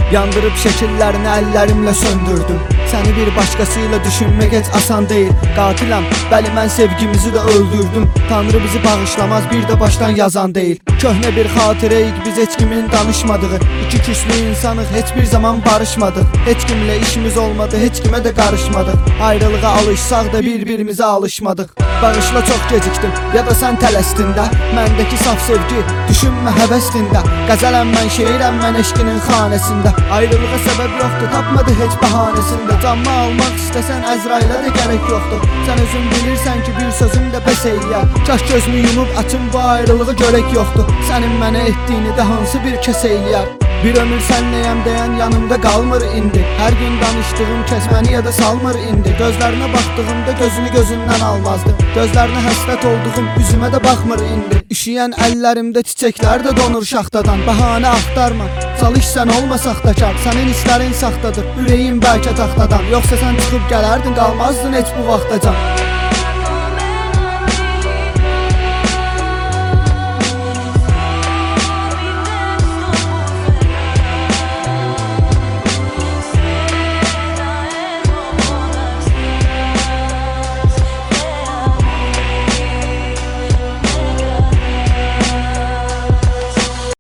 Yandırıp şekillerini ellerimle söndürdüm. Seni bir başkasıyla düşünmek hiç asan değil. Qatiləm, bəli mən sevgimizi de öldürdüm. Tanrı bizi bağışlamaz, bir de baştan yazan değil. Köhne bir xatirəyik, biz heç kimin danışmadığı. İki küslü insanıq, hiçbir zaman barışmadık. Heç kimle işimiz olmadı, heç kimə də qarışmadık. Ayrılığa alışsaq da bir-birimizə alışmadık. Bağışla çox gecikdim, ya da sən tələsdin də. Məndəki saf sevgi, düşünmə həvəsdində. Qəzələm mən, şeirəm mən eşqinin xanəsində. Ayrılığa səbəb yoxdur, tapmadı heç bəhanəsində. Canımı almaq istəsən Əzrailə də gərək yoxdur. Sən özün bilirsən ki bir sözüm də bəs eyləyər. Kaş gözümü yumub açım bu ayrılığı görək yoxdur. Sənin mənə etdiyini də hansı bir kəs eyləyər. Bir ömür sənləyəm deyən yanımda qalmır indi. Hər gün danışdığım kəs məni ya da salmır indi. Gözlərinə baxdığımda gözünü gözündən almazdı. Gözlərinə həsrət olduğum üzümə də baxmır indi. Üşüyən əllərimdə çiçəklər də donur şaxtadan. Bəhanə axtarma, çalış sən olma saxtakar. Sənin hisslərin saxtadır, ürəyin bəlkə taxtadan. Yoxsa sən çıxıb gələrdin, qalmazdın heç bu vaxtacan.